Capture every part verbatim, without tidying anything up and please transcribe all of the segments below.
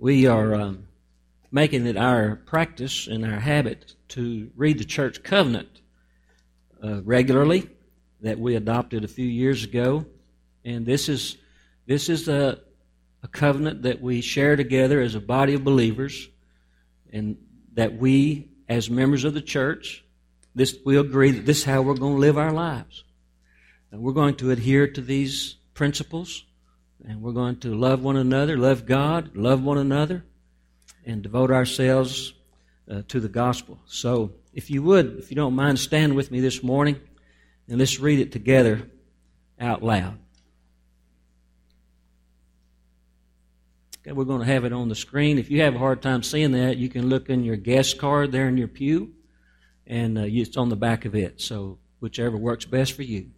We are um, making it our practice and our habit to read the church covenant uh, regularly that we adopted a few years ago. And this is this is a, a covenant that we share together as a body of believers, and that we, as members of the church, this we agree that this is how we're going to live our lives. And we're going to adhere to these principles, and we're going to love one another, love God, love one another, and devote ourselves uh, to the gospel. So, if you would, if you don't mind, stand with me this morning, and let's read it together out loud. Okay, we're going to have it on the screen. If you have a hard time seeing that, you can look in your guest card there in your pew, and uh, it's on the back of it. So, whichever works best for you.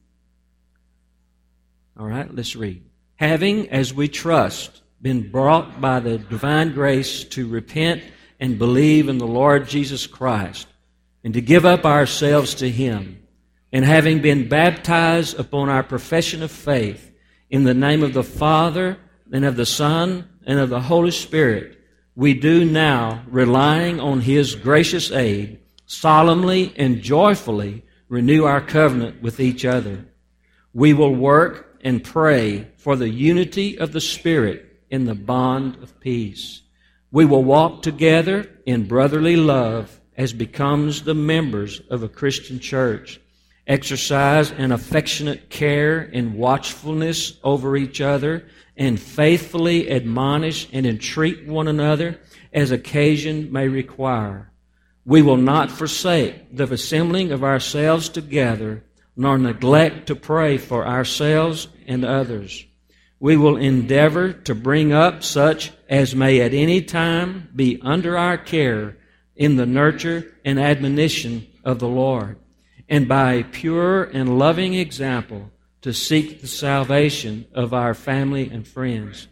All right, let's read. Having, as we trust, been brought by the divine grace to repent and believe in the Lord Jesus Christ, and to give up ourselves to Him, and having been baptized upon our profession of faith in the name of the Father and of the Son and of the Holy Spirit, we do now, relying on His gracious aid, solemnly and joyfully renew our covenant with each other. We will work and pray for the unity of the Spirit in the bond of peace. We will walk together in brotherly love as becomes the members of a Christian church, exercise an affectionate care and watchfulness over each other, and faithfully admonish and entreat one another as occasion may require. We will not forsake the assembling of ourselves together, nor neglect to pray for ourselves and others. We will endeavor to bring up such as may at any time be under our care in the nurture and admonition of the Lord, and by a pure and loving example to seek the salvation of our family and friends.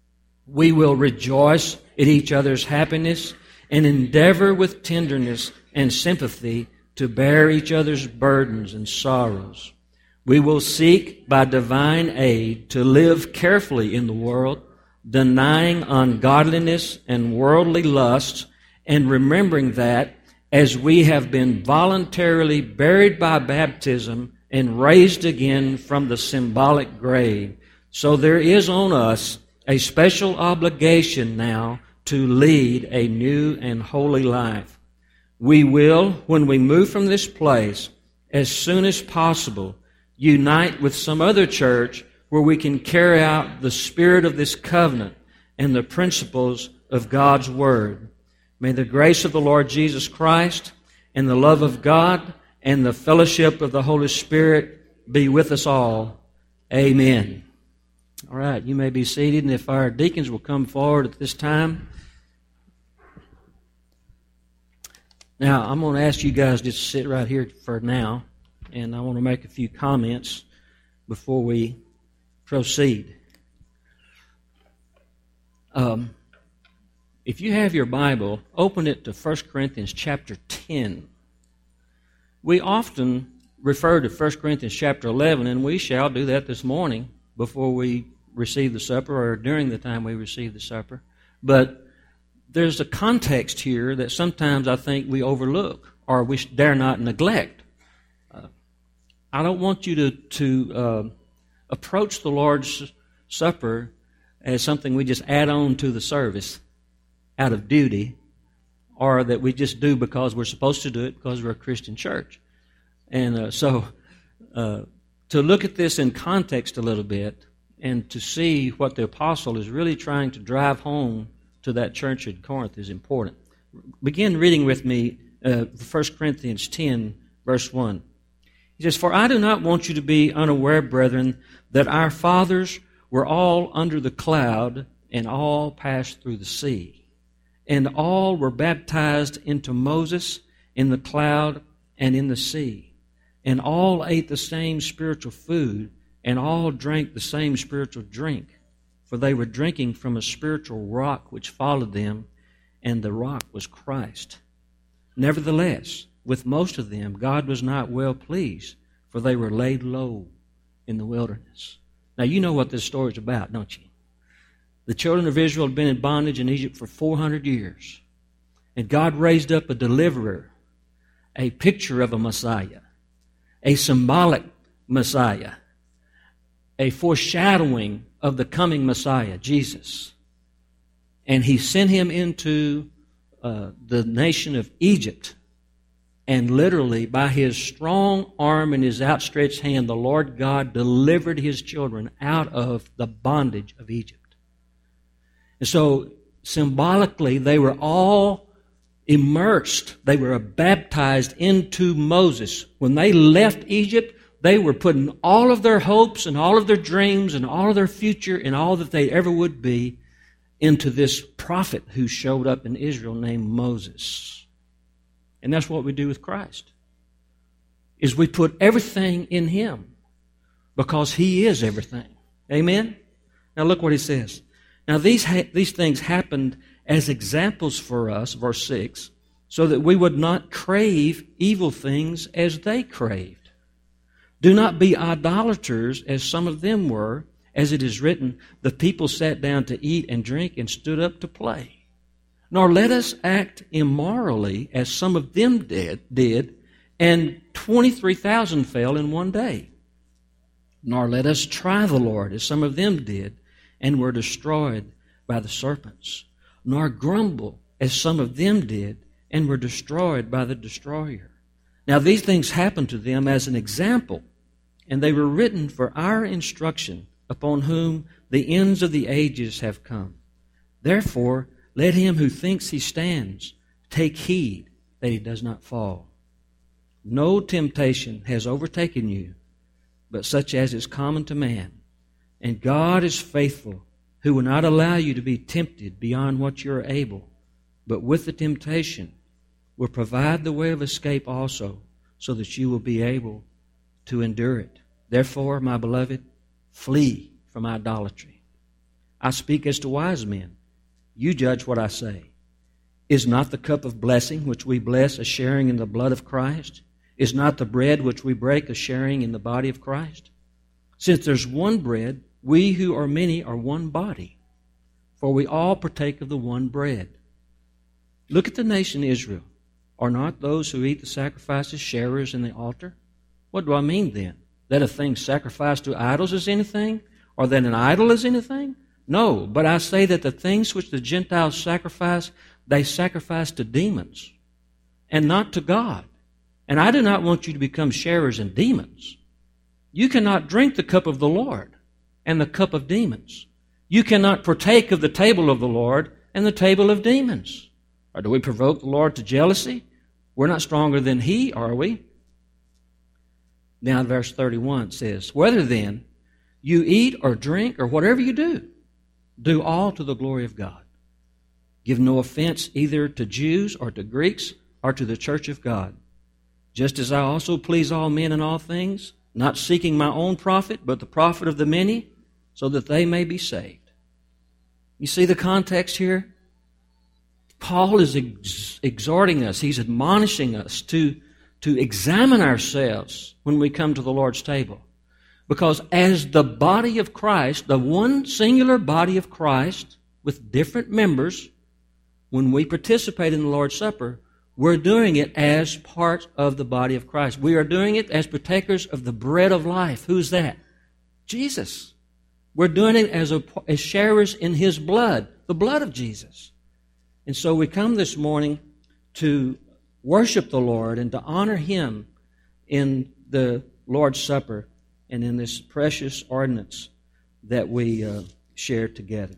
We will rejoice at each other's happiness and endeavor with tenderness and sympathy to bear each other's burdens and sorrows. We will seek by divine aid to live carefully in the world, denying ungodliness and worldly lusts, and remembering that as we have been voluntarily buried by baptism and raised again from the symbolic grave, so there is on us a special obligation now to lead a new and holy life. We will, when we move from this place, as soon as possible, unite with some other church where we can carry out the spirit of this covenant and the principles of God's Word. May the grace of the Lord Jesus Christ and the love of God and the fellowship of the Holy Spirit be with us all. Amen. All right, you may be seated, and if our deacons will come forward at this time. Now, I'm going to ask you guys just to sit right here for now, and I want to make a few comments before we proceed. Um, if you have your Bible, open it to First Corinthians chapter ten. We often refer to First Corinthians chapter eleven, and we shall do that this morning before we receive the supper or during the time we receive the supper. But there's a context here that sometimes I think we overlook or we dare not neglect. Uh, I don't want you to, to uh, approach the Lord's Supper as something we just add on to the service out of duty, or that we just do because we're supposed to do it because we're a Christian church. And uh, so uh, to look at this in context a little bit and to see what the apostle is really trying to drive home to that church at Corinth is important. Begin reading with me uh, First Corinthians ten, verse one. He says, "For I do not want you to be unaware, brethren, that our fathers were all under the cloud, and all passed through the sea. And all were baptized into Moses in the cloud and in the sea. And all ate the same spiritual food, and all drank the same spiritual drink. For they were drinking from a spiritual rock which followed them, and the rock was Christ. Nevertheless, with most of them God was not well pleased, for they were laid low in the wilderness." Now you know what this story is about, don't you? The children of Israel had been in bondage in Egypt for four hundred years. And God raised up a deliverer, a picture of a Messiah, a symbolic Messiah, a foreshadowing of the coming Messiah, Jesus. And He sent Him into uh, the nation of Egypt. And literally, by His strong arm and His outstretched hand, the Lord God delivered His children out of the bondage of Egypt. And so, symbolically, they were all immersed. They were baptized into Moses. When they left Egypt, they were putting all of their hopes and all of their dreams and all of their future and all that they ever would be into this prophet who showed up in Israel named Moses. And that's what we do with Christ, is we put everything in Him because He is everything. Amen? Now look what He says. Now these, ha- these things happened as examples for us, verse six, so that we would not crave evil things as they craved. Do not be idolaters as some of them were, as it is written, the people sat down to eat and drink and stood up to play. Nor let us act immorally as some of them did, did and twenty-three thousand fell in one day. Nor let us try the Lord as some of them did and were destroyed by the serpents. Nor grumble as some of them did and were destroyed by the destroyer. Now these things happened to them as an example, and they were written for our instruction, upon whom the ends of the ages have come. Therefore, let him who thinks he stands take heed that he does not fall. No temptation has overtaken you, but such as is common to man. And God is faithful, who will not allow you to be tempted beyond what you are able, but with the temptation will provide the way of escape also, so that you will be able to endure it. Therefore, my beloved, flee from idolatry. I speak as to wise men. You judge what I say. Is not the cup of blessing which we bless a sharing in the blood of Christ? Is not the bread which we break a sharing in the body of Christ? Since there's one bread, we who are many are one body, for we all partake of the one bread. Look at the nation Israel. Are not those who eat the sacrifices sharers in the altar? What do I mean then? That a thing sacrificed to idols is anything? Or that an idol is anything? No, but I say that the things which the Gentiles sacrifice, they sacrifice to demons, and not to God. And I do not want you to become sharers in demons. You cannot drink the cup of the Lord and the cup of demons. You cannot partake of the table of the Lord and the table of demons. Or do we provoke the Lord to jealousy? We're not stronger than He, are we? Now verse thirty-one says, whether then you eat or drink or whatever you do, do all to the glory of God. Give no offense either to Jews or to Greeks or to the church of God, just as I also please all men in all things, not seeking my own profit, but the profit of the many, so that they may be saved. You see the context here? Paul is ex- exhorting us, he's admonishing us to, to examine ourselves when we come to the Lord's table. Because as the body of Christ, the one singular body of Christ with different members, when we participate in the Lord's Supper, we're doing it as part of the body of Christ. We are doing it as partakers of the bread of life. Who's that? Jesus. We're doing it as, a, as sharers in His blood, the blood of Jesus. And so we come this morning to worship the Lord and to honor Him in the Lord's Supper and in this precious ordinance that we uh, share together.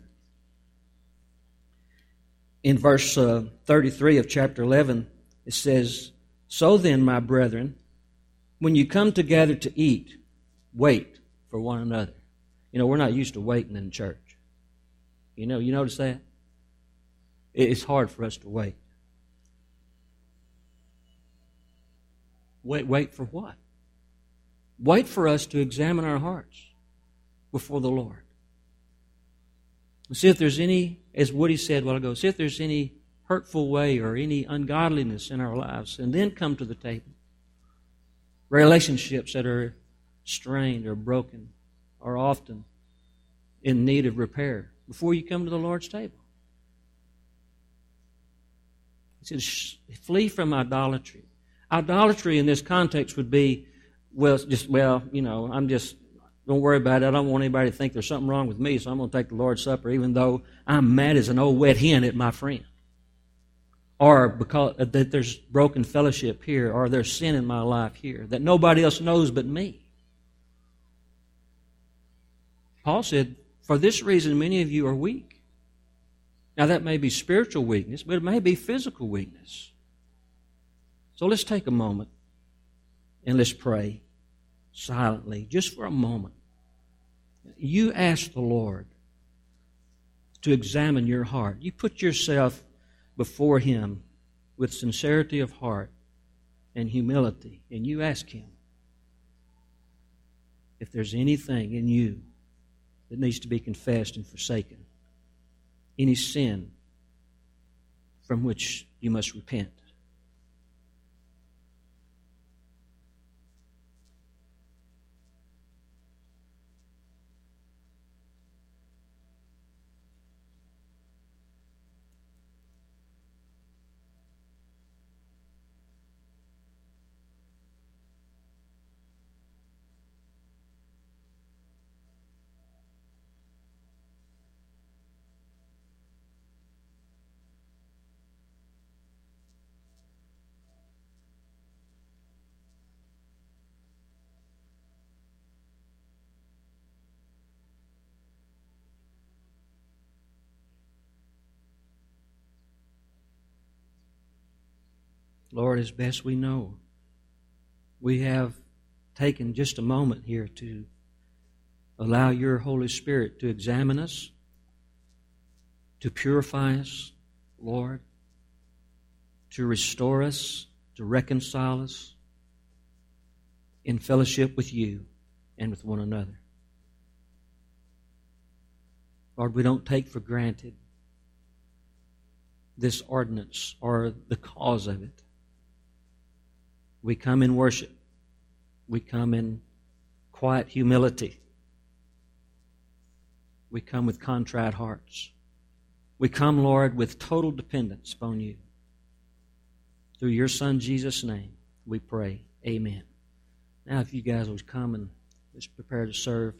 In verse uh, thirty-three of chapter eleven, it says, so then, my brethren, when you come together to eat, wait for one another. You know, we're not used to waiting in church. You know, you notice that? It's hard for us to wait. Wait, wait for what? Wait for us to examine our hearts before the Lord. See if there's any, as Woody said a while ago, see if there's any hurtful way or any ungodliness in our lives, and then come to the table. Relationships that are strained or broken are often in need of repair. before you come to the Lord's table. He said, flee from idolatry. Idolatry in this context would be, well, just, well, you know, I'm just, don't worry about it. I don't want anybody to think there's something wrong with me, so I'm going to take the Lord's Supper even though I'm mad as an old wet hen at my friend. Or because that there's broken fellowship here, or there's sin in my life here that nobody else knows but me. Paul said, for this reason many of you are weak. Now that may be spiritual weakness, but it may be physical weakness. So let's take a moment and let's pray silently, just for a moment. You ask the Lord to examine your heart. You put yourself before Him with sincerity of heart and humility, and you ask Him if there's anything in you that needs to be confessed and forsaken, any sin from which you must repent. Lord, as best we know, we have taken just a moment here to allow your Holy Spirit to examine us, to purify us, Lord, to restore us, to reconcile us in fellowship with you and with one another. Lord, we don't take for granted this ordinance or the cause of it. We come in worship. We come in quiet humility. We come with contrite hearts. We come, Lord, with total dependence upon you. Through your Son, Jesus' name, we pray. Amen. Now, if you guys would come and let's prepare to serve.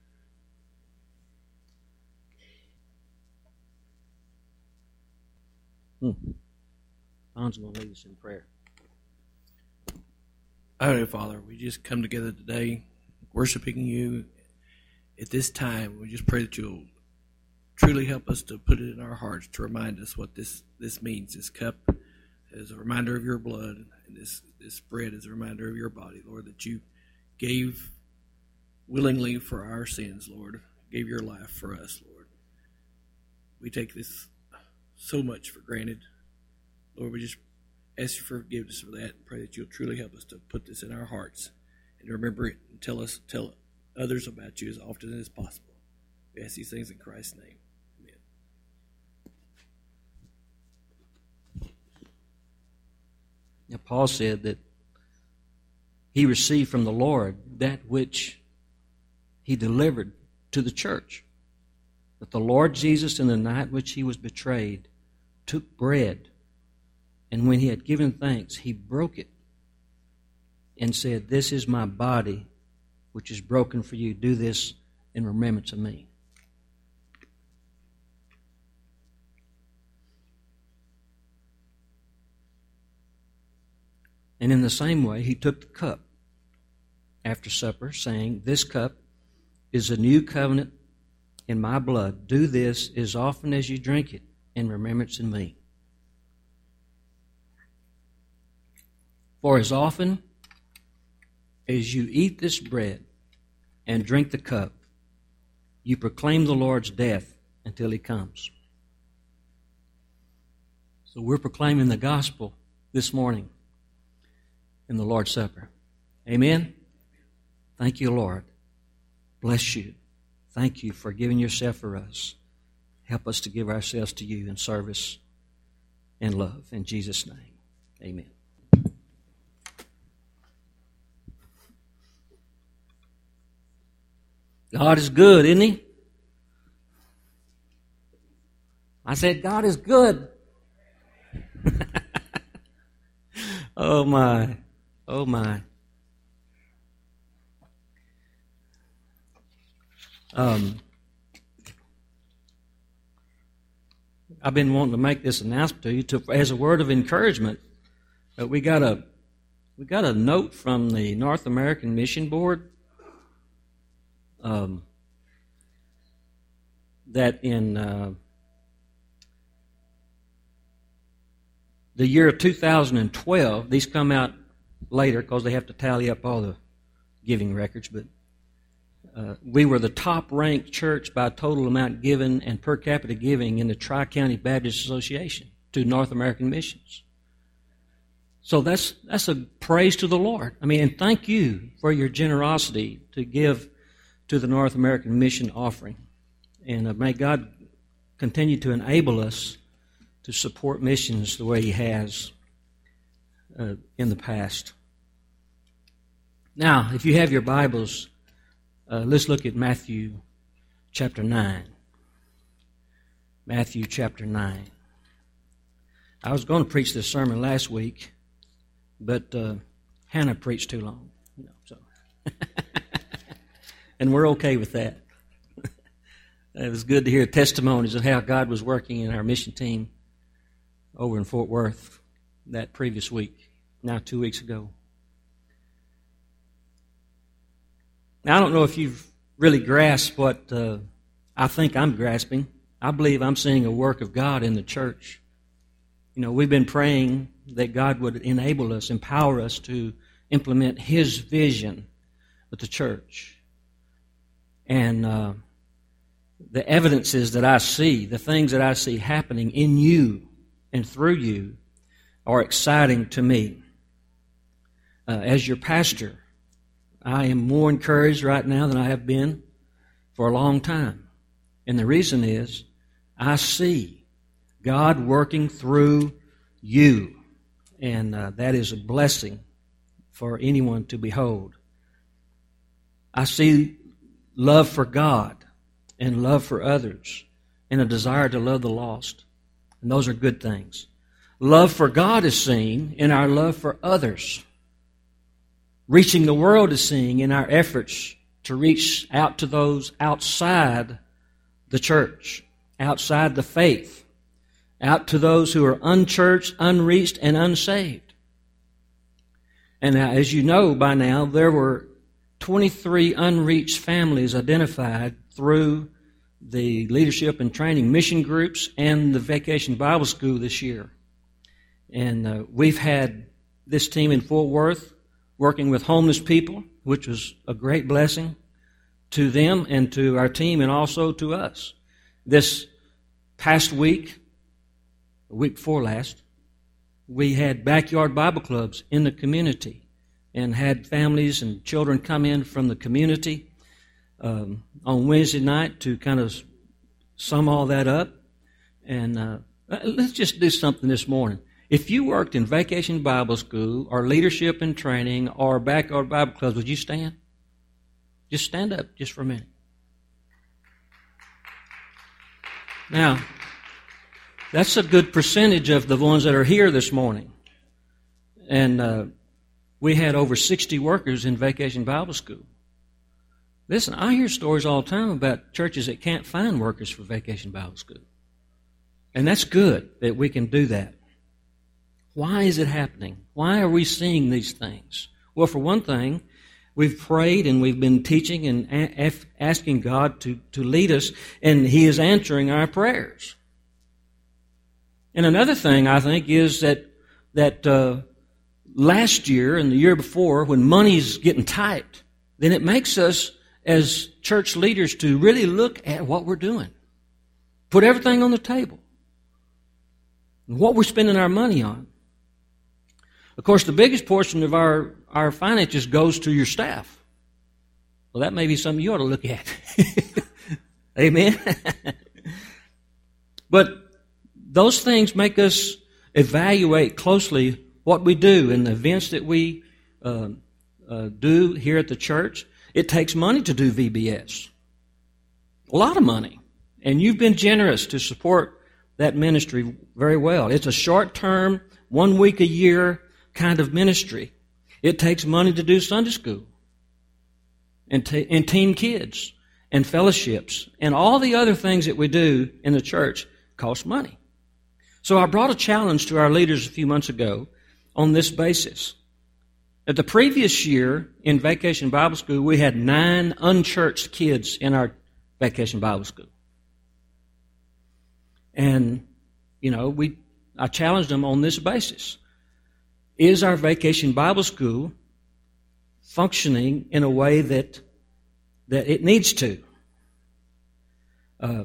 Hmm. Don's going to lead us in prayer. Heavenly Father, we just come together today worshiping you at this time. We just pray that you'll truly help us to put it in our hearts to remind us what this, this means. This cup is a reminder of your blood, and this, this bread is a reminder of your body, Lord, that you gave willingly for our sins, Lord, gave your life for us, Lord. We take this so much for granted. Lord, we just ask you for forgiveness for that and pray that you'll truly help us to put this in our hearts and remember it and tell us, tell others about you as often as possible. We ask these things in Christ's name. Amen. Now, Paul said that he received from the Lord that which he delivered to the church. That the Lord Jesus, in the night which he was betrayed, took bread, and when he had given thanks, he broke it and said, "This is my body, which is broken for you. Do this in remembrance of me." And in the same way, he took the cup after supper, saying, "This cup is a new covenant in my blood. Do this as often as you drink it in remembrance of me. For as often as you eat this bread and drink the cup, you proclaim the Lord's death until he comes." So we're proclaiming the gospel this morning in the Lord's Supper. Amen? Thank you, Lord. Bless you. Thank you for giving yourself for us. Help us to give ourselves to you in service and love. In Jesus' name, amen. God is good, isn't he? I said, God is good. Oh, my. Oh, my. Um, I've been wanting to make this announcement to you to, as a word of encouragement. Uh, we got a we got a note from the North American Mission Board um, that in uh, the year two thousand twelve, these come out later because they have to tally up all the giving records, but uh, we were the top-ranked church by total amount given and per capita giving in the Tri-County Baptist Association to North American missions. So that's that's a praise to the Lord. I mean, and thank you for your generosity to give to the North American Mission offering. And uh, may God continue to enable us to support missions the way He has uh, in the past. Now, if you have your Bibles, uh, let's look at Matthew chapter nine. Matthew chapter nine. I was going to preach this sermon last week, but uh, Hannah preached too long, you know, so and we're okay with that. It was good to hear testimonies of how God was working in our mission team over in Fort Worth that previous week, now two weeks ago. Now, I don't know if you've really grasped what uh, I think I'm grasping. I believe I'm seeing a work of God in the church. You know, we've been praying that God would enable us, empower us to implement His vision with the church. And uh, the evidences that I see, the things that I see happening in you and through you are exciting to me. Uh, as your pastor, I am more encouraged right now than I have been for a long time. And the reason is I see God working through you. And uh, that is a blessing for anyone to behold. I see love for God and love for others and a desire to love the lost. And those are good things. Love for God is seen in our love for others. Reaching the world is seen in our efforts to reach out to those outside the church, outside the faith, out to those who are unchurched, unreached, and unsaved. And now, as you know by now, there were twenty-three unreached families identified through the leadership and training mission groups and the Vacation Bible School this year. And uh, we've had this team in Fort Worth working with homeless people, which was a great blessing to them and to our team and also to us. This past week, the week before last, we had backyard Bible clubs in the community and had families and children come in from the community um, on Wednesday night to kind of sum all that up. And uh, let's just do something this morning. If you worked in Vacation Bible School or leadership and training or backyard Bible clubs, would you stand? Just stand up just for a minute. Now, that's a good percentage of the ones that are here this morning. And uh, we had over sixty workers in Vacation Bible School. Listen, I hear stories all the time about churches that can't find workers for Vacation Bible School. And that's good that we can do that. Why is it happening? Why are we seeing these things? Well, for one thing, we've prayed and we've been teaching and a- asking God to, to lead us, and He is answering our prayers. And another thing, I think, is that that uh, last year and the year before, when money's getting tight, then it makes us, as church leaders, to really look at what we're doing. Put everything on the table. And what we're spending our money on. Of course, the biggest portion of our, our finances goes to your staff. Well, that may be something you ought to look at. Amen? But those things make us evaluate closely what we do and the events that we uh, uh, do here at the church. It takes money to do V B S. A lot of money. And you've been generous to support that ministry very well. It's a short-term, one week a year kind of ministry. It takes money to do Sunday school and, te- and team kids and fellowships and all the other things that we do in the church cost money. So I brought a challenge to our leaders a few months ago on this basis. That the previous year in Vacation Bible School, we had nine unchurched kids in our Vacation Bible School. And, you know, we I challenged them on this basis. Is our Vacation Bible School functioning in a way that that it needs to? Uh,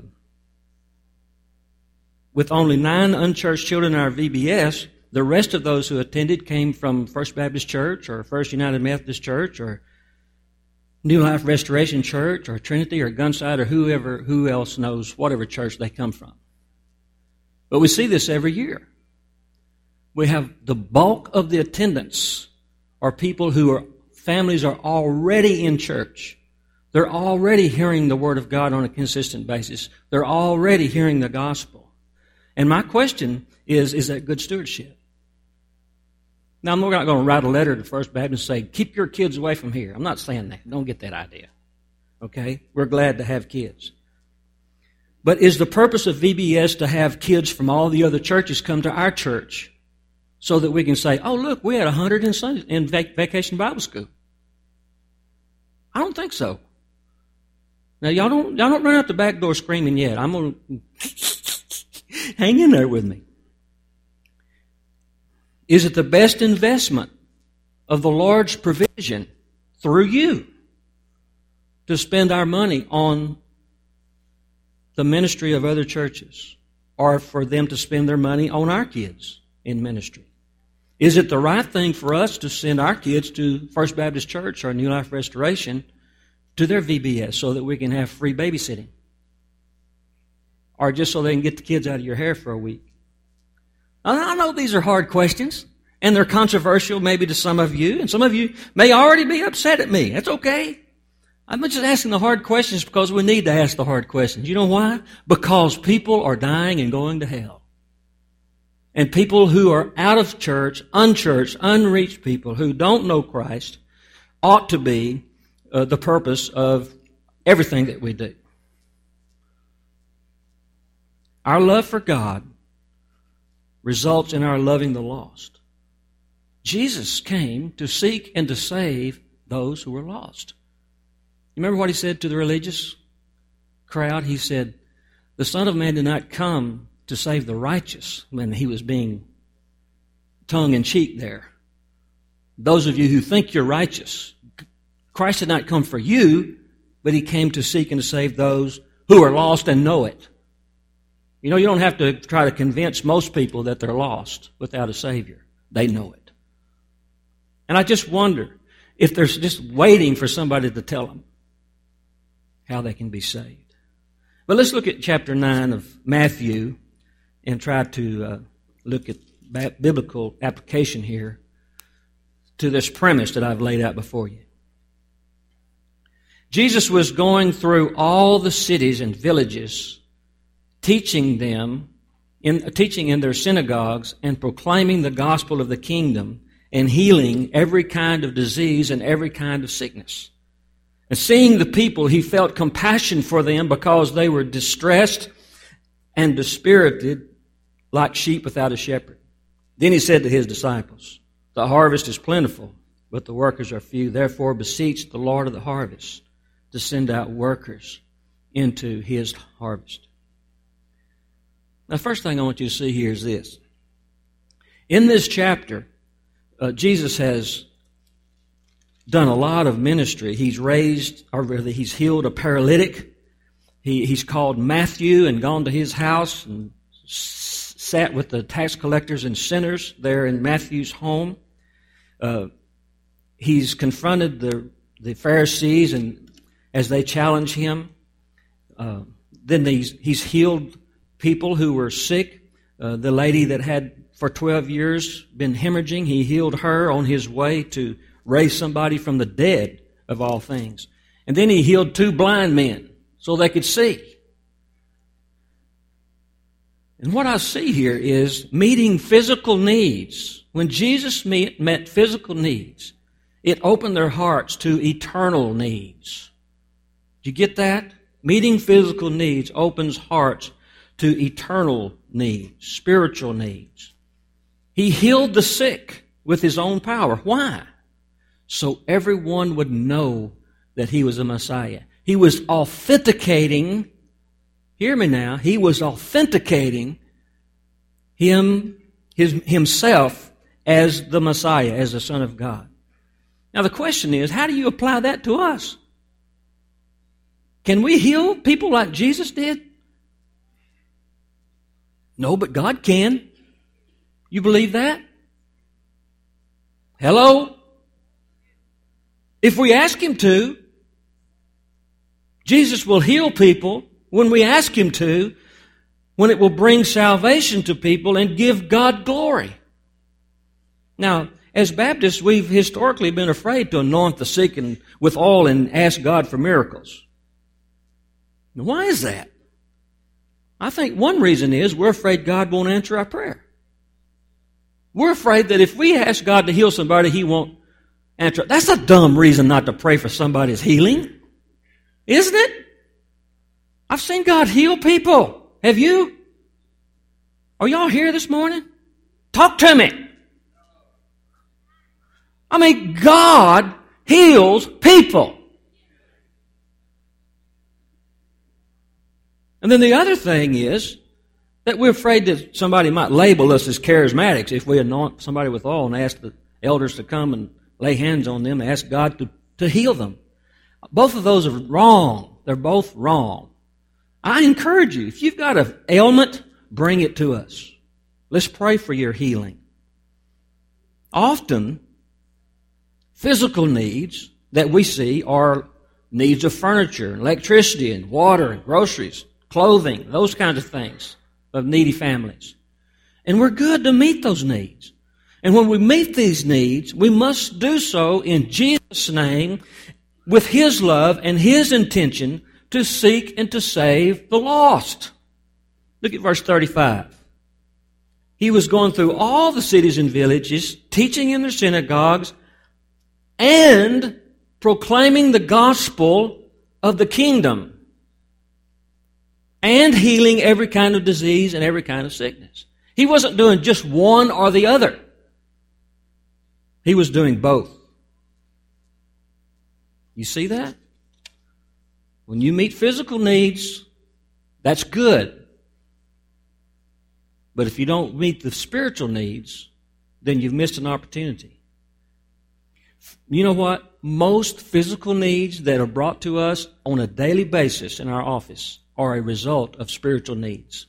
with only nine unchurched children in our V B S, the rest of those who attended came from First Baptist Church or First United Methodist Church or New Life Restoration Church or Trinity or Gunside or whoever, who else knows whatever church they come from. But we see this every year. We have the bulk of the attendance are people who are, families are already in church. They're already hearing the Word of God on a consistent basis. They're already hearing the gospel. And my question is, is that good stewardship? Now, I'm not going to write a letter to First Baptist and say, keep your kids away from here. I'm not saying that. Don't get that idea. Okay? We're glad to have kids. But is the purpose of V B S to have kids from all the other churches come to our church so that we can say, oh, look, we had one hundred in, Sunday, in vac- Vacation Bible School? I don't think so. Now, y'all don't, y'all don't run out the back door screaming yet. I'm going to hang in there with me. Is it the best investment of the Lord's provision through you to spend our money on the ministry of other churches or for them to spend their money on our kids in ministry? Is it the right thing for us to send our kids to First Baptist Church or New Life Restoration to their V B S so that we can have free babysitting? Or just so they can get the kids out of your hair for a week? I know these are hard questions, and they're controversial maybe to some of you, and some of you may already be upset at me. That's okay. I'm just asking the hard questions because we need to ask the hard questions. You know why? Because people are dying and going to hell. And people who are out of church, unchurched, unreached people who don't know Christ ought to be uh, the purpose of everything that we do. Our love for God results in our loving the lost. Jesus came to seek and to save those who were lost. You remember what he said to the religious crowd? He said, the Son of Man did not come to save the righteous, when he was being tongue-in-cheek there. Those of you who think you're righteous, Christ did not come for you, but he came to seek and to save those who are lost and know it. You know, you don't have to try to convince most people that they're lost without a Savior. They know it. And I just wonder if they're just waiting for somebody to tell them how they can be saved. But let's look at chapter nine of Matthew and try to uh, look at biblical application here to this premise that I've laid out before you. Jesus was going through all the cities and villages, teaching them, in, teaching in their synagogues and proclaiming the gospel of the kingdom and healing every kind of disease and every kind of sickness. And seeing the people, he felt compassion for them because they were distressed and dispirited like sheep without a shepherd. Then he said to his disciples, the harvest is plentiful, but the workers are few. Therefore beseech the Lord of the harvest to send out workers into his harvest. Now, the first thing I want you to see here is this. In this chapter, uh, Jesus has done a lot of ministry. He's raised, or rather, he's healed a paralytic. He, he's called Matthew and gone to his house and s- sat with the tax collectors and sinners there in Matthew's home. Uh, he's confronted the, the Pharisees and as they challenge him. Uh, then he's, he's healed people who were sick. Uh, the lady that had for twelve years been hemorrhaging, he healed her on his way to raise somebody from the dead, of all things. And then he healed two blind men so they could see. And what I see here is meeting physical needs. When Jesus meet, met physical needs, it opened their hearts to eternal needs. Did you get that? Meeting physical needs opens hearts to eternal needs, spiritual needs. He healed the sick with His own power. Why? So everyone would know that He was a Messiah. He was authenticating, hear me now, He was authenticating Him, his, Himself as the Messiah, as the Son of God. Now the question is, how do you apply that to us? Can we heal people like Jesus did? No, but God can. You believe that? Hello? If we ask Him to, Jesus will heal people when we ask Him to, when it will bring salvation to people and give God glory. Now, as Baptists, we've historically been afraid to anoint the sick and with oil and ask God for miracles. Now, why is that? I think one reason is we're afraid God won't answer our prayer. We're afraid that if we ask God to heal somebody, He won't answer. That's a dumb reason not to pray for somebody's healing, isn't it? I've seen God heal people. Have you? Are y'all here this morning? Talk to me. I mean, God heals people. And then the other thing is that we're afraid that somebody might label us as charismatics if we anoint somebody with oil and ask the elders to come and lay hands on them and ask God to, to heal them. Both of those are wrong. They're both wrong. I encourage you, if you've got an ailment, bring it to us. Let's pray for your healing. Often, physical needs that we see are needs of furniture, electricity, and water, and groceries, clothing, those kinds of things of needy families. And we're good to meet those needs. And when we meet these needs, we must do so in Jesus' name with His love and His intention to seek and to save the lost. Look at verse thirty-five. He was going through all the cities and villages, teaching in their synagogues, and proclaiming the gospel of the kingdom, and healing every kind of disease and every kind of sickness. He wasn't doing just one or the other. He was doing both. You see that? When you meet physical needs, that's good. But if you don't meet the spiritual needs, then you've missed an opportunity. You know what? Most physical needs that are brought to us on a daily basis in our office are a result of spiritual needs.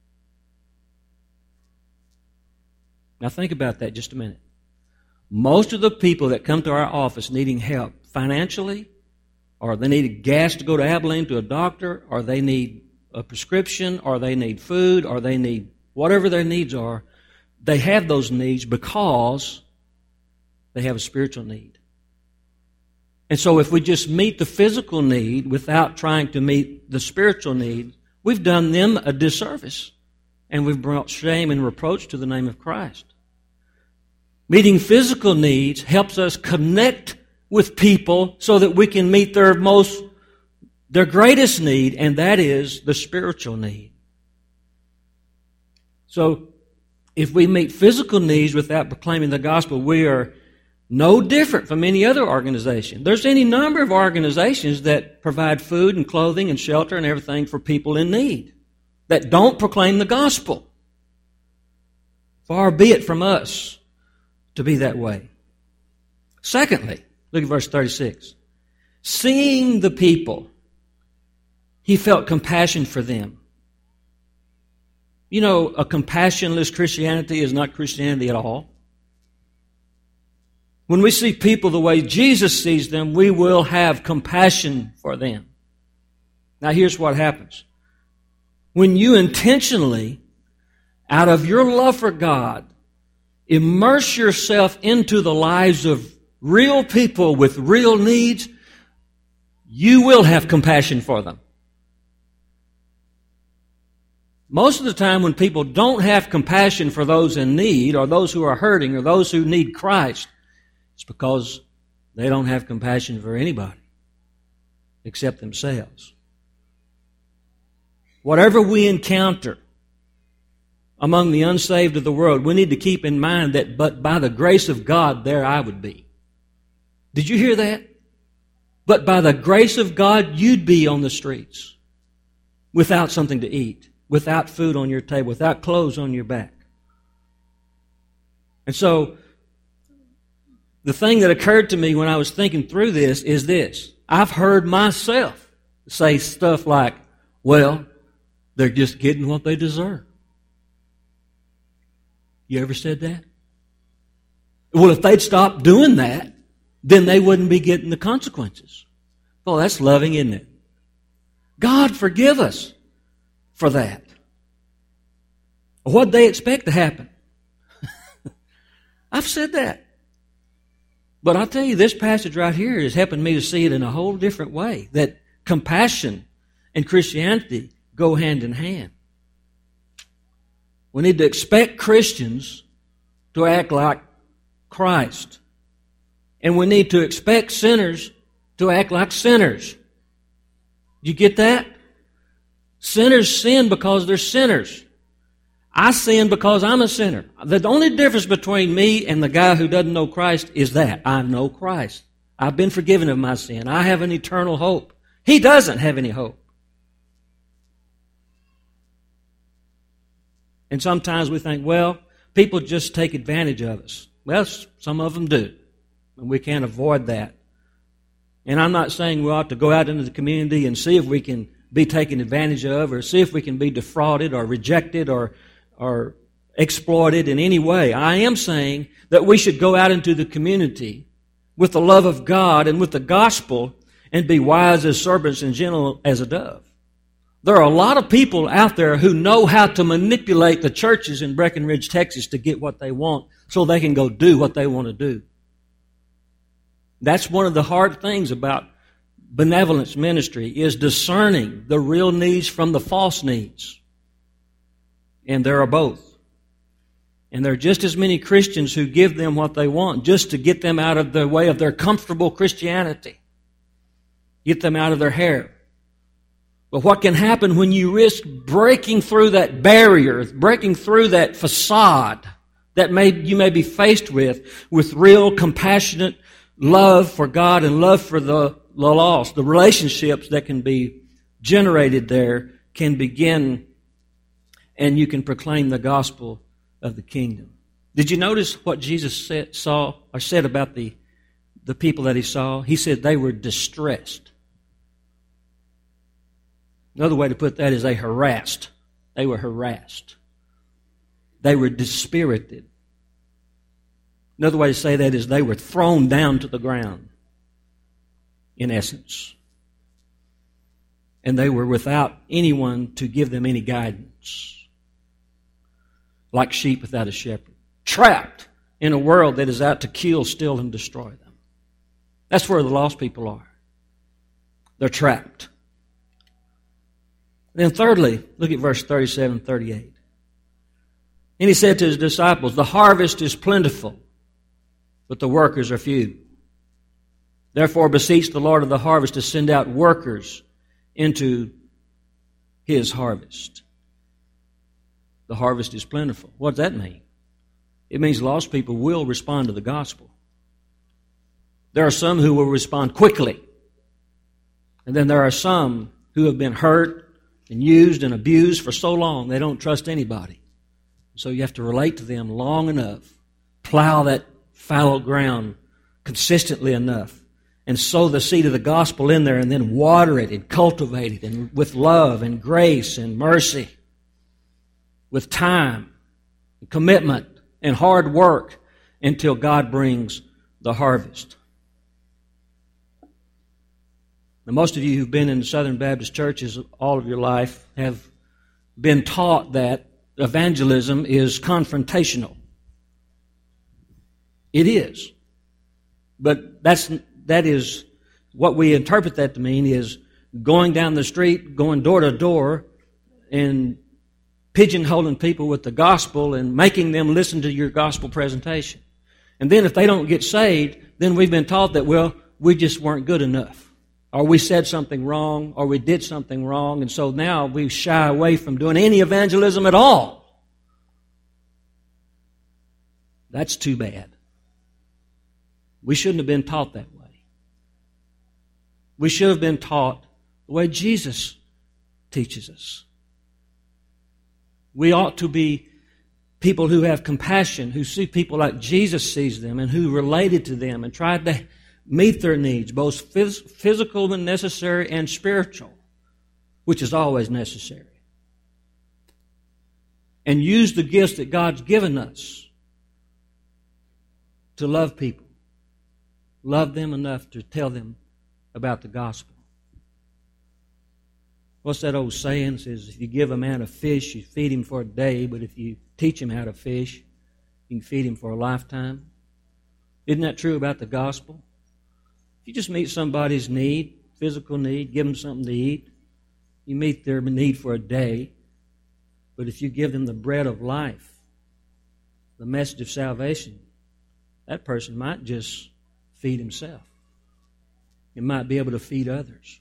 Now think about that just a minute. Most of the people that come to our office needing help financially, or they need gas to go to Abilene to a doctor, or they need a prescription, or they need food, or they need whatever their needs are, they have those needs because they have a spiritual need. And so if we just meet the physical need without trying to meet the spiritual need, we've done them a disservice. And we've brought shame and reproach to the name of Christ. Meeting physical needs helps us connect with people so that we can meet their most, their greatest need, and that is the spiritual need. So if we meet physical needs without proclaiming the gospel, we are no different from any other organization. There's any number of organizations that provide food and clothing and shelter and everything for people in need that don't proclaim the gospel. Far be it from us to be that way. Secondly, look at verse thirty-six. Seeing the people, He felt compassion for them. You know, a compassionless Christianity is not Christianity at all. When we see people the way Jesus sees them, we will have compassion for them. Now here's what happens. When you intentionally, out of your love for God, immerse yourself into the lives of real people with real needs, you will have compassion for them. Most of the time when people don't have compassion for those in need or those who are hurting or those who need Christ, it's because they don't have compassion for anybody except themselves. Whatever we encounter among the unsaved of the world, we need to keep in mind that but by the grace of God, there I would be. Did you hear that? But by the grace of God, you'd be on the streets without something to eat, without food on your table, without clothes on your back. And so, the thing that occurred to me when I was thinking through this is this. I've heard myself say stuff like, well, they're just getting what they deserve. You ever said that? Well, if they'd stop doing that, then they wouldn't be getting the consequences. Oh, that's loving, isn't it? God forgive us for that. What'd they expect to happen? I've said that. But I'll tell you, this passage right here is helping me to see it in a whole different way, that compassion and Christianity go hand in hand. We need to expect Christians to act like Christ. And we need to expect sinners to act like sinners. You get that? Sinners sin because they're sinners. I sin because I'm a sinner. The only difference between me and the guy who doesn't know Christ is that I know Christ. I've been forgiven of my sin. I have an eternal hope. He doesn't have any hope. And sometimes we think, well, people just take advantage of us. Well, some of them do. And we can't avoid that. And I'm not saying we ought to go out into the community and see if we can be taken advantage of or see if we can be defrauded or rejected or, or exploited in any way. I am saying that we should go out into the community with the love of God and with the gospel and be wise as serpents and gentle as a dove. There are a lot of people out there who know how to manipulate the churches in Breckenridge, Texas to get what they want so they can go do what they want to do. That's one of the hard things about benevolence ministry is discerning the real needs from the false needs. And there are both. And there are just as many Christians who give them what they want just to get them out of the way of their comfortable Christianity. Get them out of their hair. But what can happen when you risk breaking through that barrier, breaking through that facade that may you may be faced with, with real compassionate love for God and love for the, the lost, the relationships that can be generated there can begin, and you can proclaim the gospel of the kingdom. Did you notice what Jesus said, saw or said about the, the people that he saw? He said they were distressed. Another way to put that is they harassed. They were harassed. They were dispirited. Another way to say that is they were thrown down to the ground, in essence. And they were without anyone to give them any guidance. Like sheep without a shepherd. Trapped in a world that is out to kill, steal, and destroy them. That's where the lost people are. They're trapped. Then thirdly, look at verse thirty-seven and thirty-eight. And he said to his disciples, the harvest is plentiful, but the workers are few. Therefore beseech the Lord of the harvest to send out workers into his harvest. The harvest is plentiful. What does that mean? It means lost people will respond to the gospel. There are some who will respond quickly. And then there are some who have been hurt and used and abused for so long they don't trust anybody. So you have to relate to them long enough, plow that fallow ground consistently enough, and sow the seed of the gospel in there, and then water it and cultivate it and with love and grace and mercy, with time, and commitment, and hard work until God brings the harvest. Now, most of you who've been in the Southern Baptist churches all of your life have been taught that evangelism is confrontational. It is. But that's that is what we interpret that to mean is going down the street, going door to door, and pigeonholing people with the gospel and making them listen to your gospel presentation. And then if they don't get saved, then we've been taught that, well, we just weren't good enough. Or we said something wrong, or we did something wrong, and so now we shy away from doing any evangelism at all. That's too bad. We shouldn't have been taught that way. We should have been taught the way Jesus teaches us. We ought to be people who have compassion, who see people like Jesus sees them, and who related to them and tried to meet their needs, both phys- physical and necessary and spiritual, which is always necessary. And use the gifts that God's given us to love people. Love them enough to tell them about the gospel. What's that old saying? It says, if you give a man a fish, you feed him for a day, but if you teach him how to fish, you can feed him for a lifetime. Isn't that true about the gospel? If you just meet somebody's need, physical need, give them something to eat, you meet their need for a day, but if you give them the bread of life, the message of salvation, that person might just feed himself. He might be able to feed others.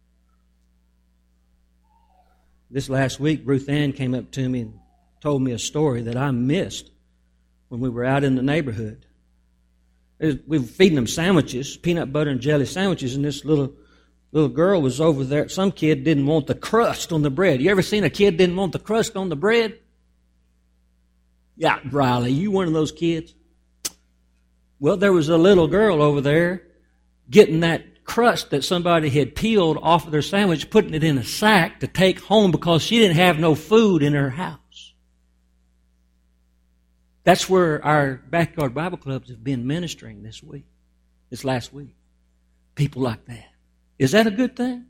This last week, Ruth Ann came up to me and told me a story that I missed when we were out in the neighborhood. We were feeding them sandwiches, peanut butter and jelly sandwiches, and this little little girl was over there. Some kid didn't want the crust on the bread. You ever seen a kid didn't want the crust on the bread? Yeah, Riley, you one of those kids? Well, there was a little girl over there getting that crust that somebody had peeled off of their sandwich, putting it in a sack to take home because she didn't have no food in her house. That's where our backyard Bible clubs have been ministering this week, this last week. People like that. Is that a good thing?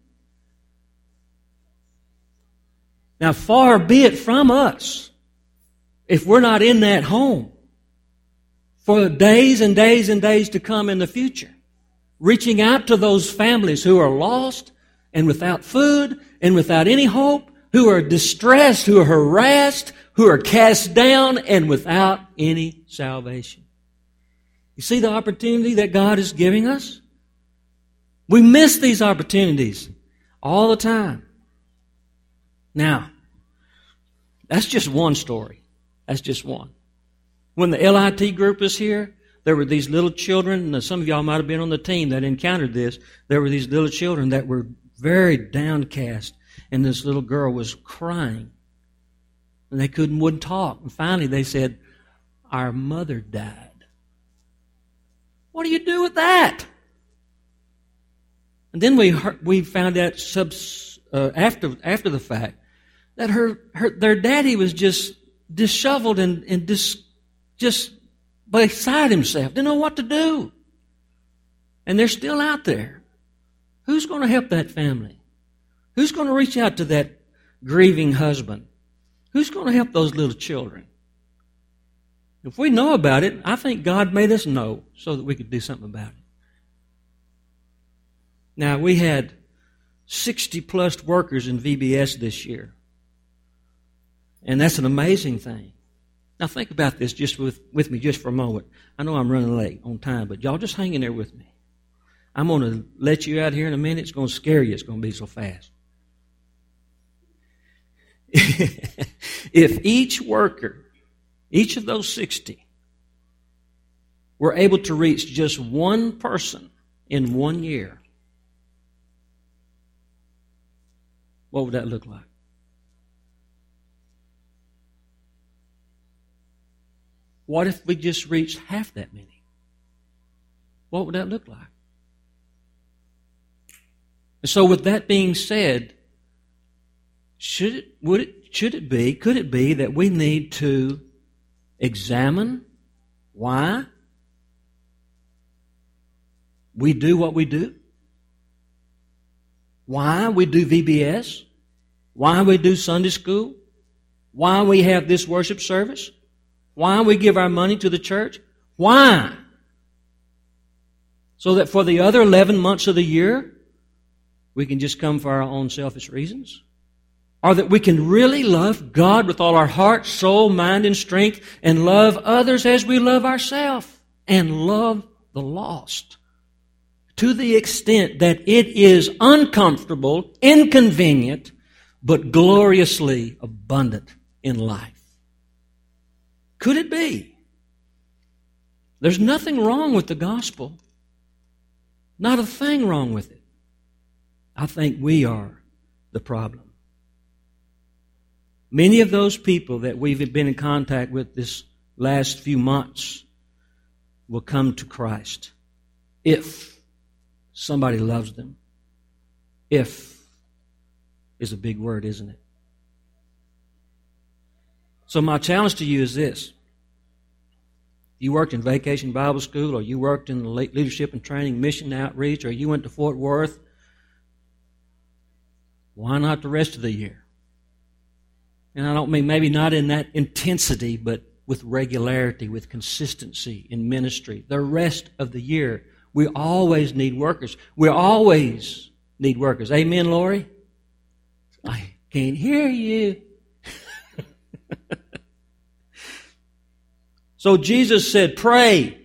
Now, far be it from us if we're not in that home for days and days and days to come in the future, reaching out to those families who are lost and without food and without any hope, who are distressed, who are harassed, who are cast down and without any salvation. You see the opportunity that God is giving us? We miss these opportunities all the time. Now, that's just one story. That's just one. When the L I T group was here, there were these little children, and some of y'all might have been on the team that encountered this. There were these little children that were very downcast, and this little girl was crying. And they couldn't, wouldn't talk. And finally they said, our mother died. What do you do with that? And then we heard, we found out subs, uh, after after the fact that her, her their daddy was just disheveled and, and dis, just beside himself, didn't know what to do. And they're still out there. Who's going to help that family? Who's going to reach out to that grieving husband? Who's going to help those little children? If we know about it, I think God made us know so that we could do something about it. Now, we had sixty plus workers in V B S this year. And that's an amazing thing. Now think about this just with, with me just for a moment. I know I'm running late on time, but y'all just hang in there with me. I'm going to let you out here in a minute. It's going to scare you. It's going to be so fast. If each worker, each of those sixty, were able to reach just one person in one year, what would that look like? What if we just reached half that many? What would that look like? And so with that being said, should it, would it, should it be, could it be that we need to examine why we do what we do? Why we do V B S? Why we do Sunday school? Why we have this worship service? Why we give our money to the church? Why? So that for the other eleven months of the year, we can just come for our own selfish reasons? are that we can really love God with all our heart, soul, mind, and strength, and love others as we love ourselves, and love the lost to the extent that it is uncomfortable, inconvenient, but gloriously abundant in life. Could it be? There's nothing wrong with the gospel. Not a thing wrong with it. I think we are the problem. Many of those people that we've been in contact with this last few months will come to Christ if somebody loves them. If is a big word, isn't it? So my challenge to you is this. You worked in Vacation Bible School, or you worked in the Leadership and Training Mission Outreach, or you went to Fort Worth. Why not the rest of the year? And I don't mean maybe not in that intensity, but with regularity, with consistency in ministry. The rest of the year, we always need workers. We always need workers. Amen, Lori? I can't hear you. So Jesus said, pray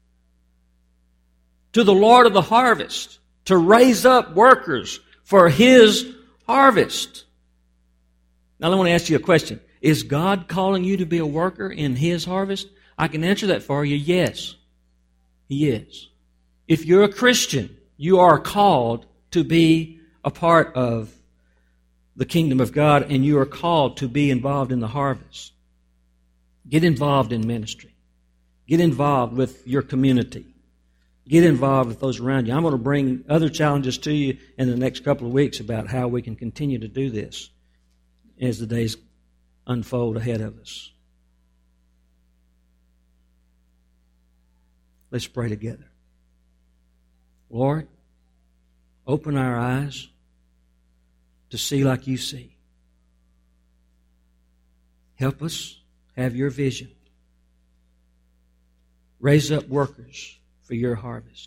to the Lord of the harvest to raise up workers for His harvest. Now, I want to ask you a question. Is God calling you to be a worker in His harvest? I can answer that for you, yes. He is. If you're a Christian, you are called to be a part of the kingdom of God, and you are called to be involved in the harvest. Get involved in ministry. Get involved with your community. Get involved with those around you. I'm going to bring other challenges to you in the next couple of weeks about how we can continue to do this as the days unfold ahead of us. Let's pray together. Lord, open our eyes to see like you see. Help us have your vision. Raise up workers for your harvest.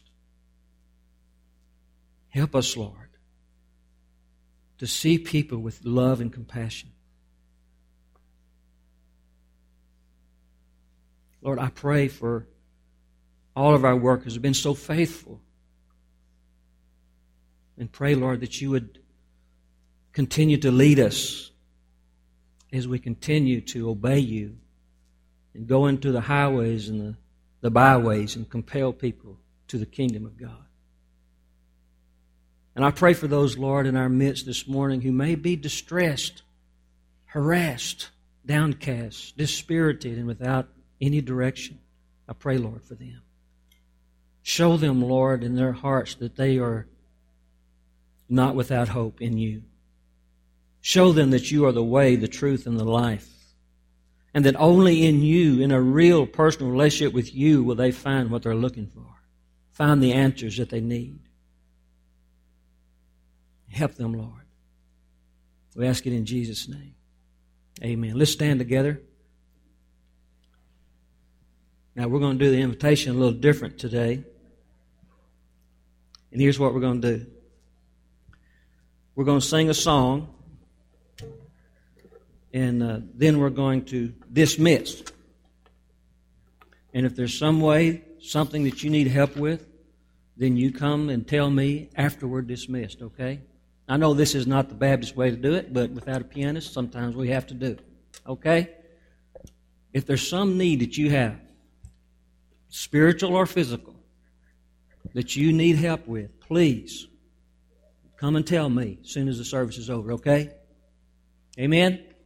Help us, Lord, to see people with love and compassion. Lord, I pray for all of our workers who have been so faithful. And pray, Lord, that you would continue to lead us as we continue to obey you and go into the highways and the, the byways and compel people to the kingdom of God. And I pray for those, Lord, in our midst this morning who may be distressed, harassed, downcast, dispirited, and without any direction. I pray, Lord, for them. Show them, Lord, in their hearts that they are not without hope in you. Show them that you are the way, the truth, and the life. And that only in you, in a real personal relationship with you, will they find what they're looking for. Find the answers that they need. Help them, Lord. We ask it in Jesus' name. Amen. Let's stand together. Now we're going to do the invitation a little different today. And here's what we're going to do. We're going to sing a song. And uh, then we're going to dismiss. And if there's some way, something that you need help with, then you come and tell me after we're dismissed, okay? I know this is not the Baptist way to do it, but without a pianist, sometimes we have to do it, okay? If there's some need that you have, spiritual or physical, that you need help with, please come and tell me as soon as the service is over, okay? Amen?